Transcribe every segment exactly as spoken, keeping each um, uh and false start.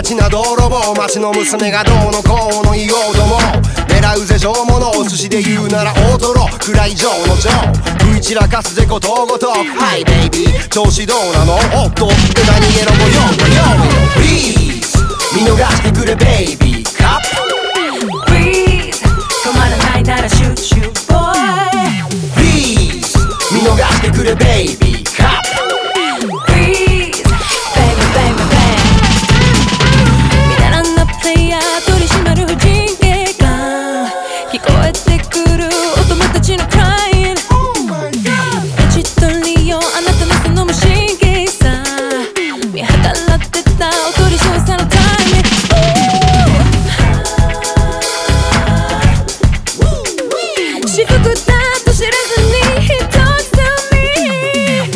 ちな泥棒町の娘がどうのこうの言おうとも狙うぜ上物お寿司で言うなら大トロ暗い上の上食い散らかすぜことごとく Hi baby 調子どうなのおっと手が逃げろごようごよう Please 見逃してくれ baby カップ Please 止まらないならシューシューボーイ Please 見逃してくれ baby カップ Please baby baby baby 見習んなプレイヤー取り締まる婦人警官聞こえてくるお友達のクライン打ち取りよあなたのその無神経さ見計らってたおとり捜査のタイミング私服だと知らずに He talks to me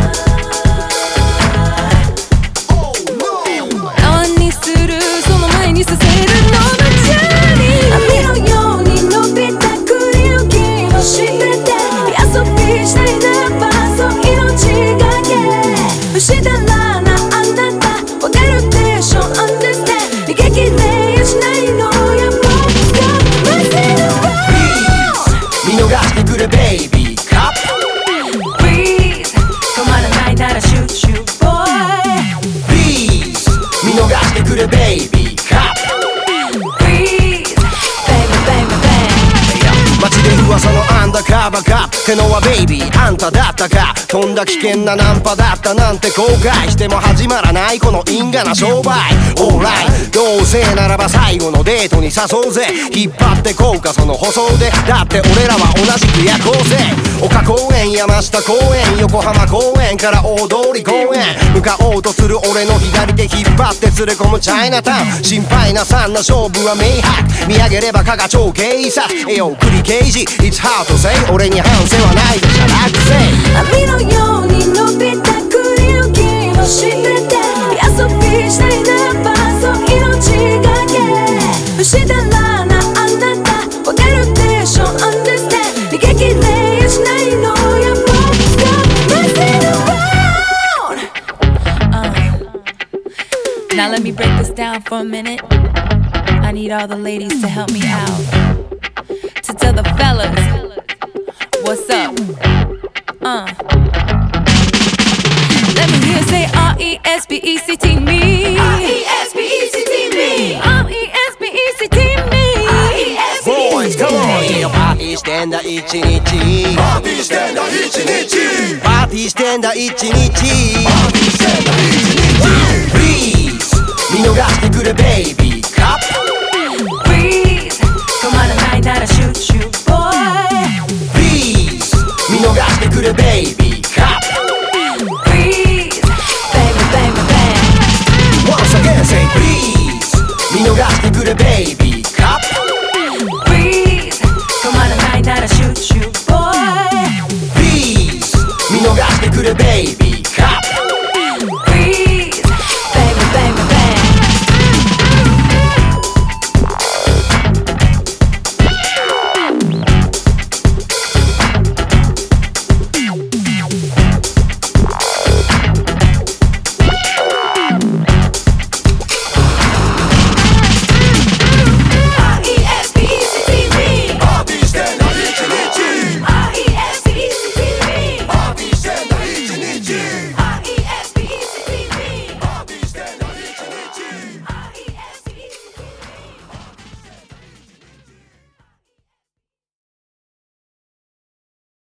縄にするその前にさせるのがジャーニー網のように伸びた栗の木を知ってて遊びしたりならばそう命がけ不死だらなあなたわかるでしょ Understand 逃げ切れやしないのやもう Stop messing around 見逃してくれ baby カップ Please 止まらないならシューシューボーイ Please 見逃してくれ baby カップ Please baby baby baby 街で噂のアンダーカバーかってのはベイビーあんただったかとんだ危険なナンパだったなんて後悔しても始まらないこの因果な商売 Alright どうせならば最後のデートに誘うぜ引っ張ってこうかその舗装でだって俺らは同じく夜行性丘公園山下公園横浜公園から大通り公園向かおうとする俺の左手引っ張って連れ込むチャイナタウン心配なさんな勝負は明白見上げれば加賀町警察えよ栗刑事 It's hard to say 俺に反省はないでしゃらくせ網のように伸びた栗の木を知ってて遊びしたりならばそう命がけ不死だらなあなたわかるでしょ Understand 逃げ切れやしないのやもう Stop messing around uh. Now let me break this down for a minute I need all the ladies to help me out to tell the fellas what's up uh let me hear say R E S P E C T me R E S P E C T me R E S P E C T me Boys come on yeah パーティーしてんだ一日パーティーしてんだ一日パーティーしてんだ一日パーティーしてんだ一日 Please 見逃してくれ baby カップ Please 止まらないならシューシューボーイ Please 見逃してくれ baby カップ Please baby baby baby Once again say please 見逃してくれ baby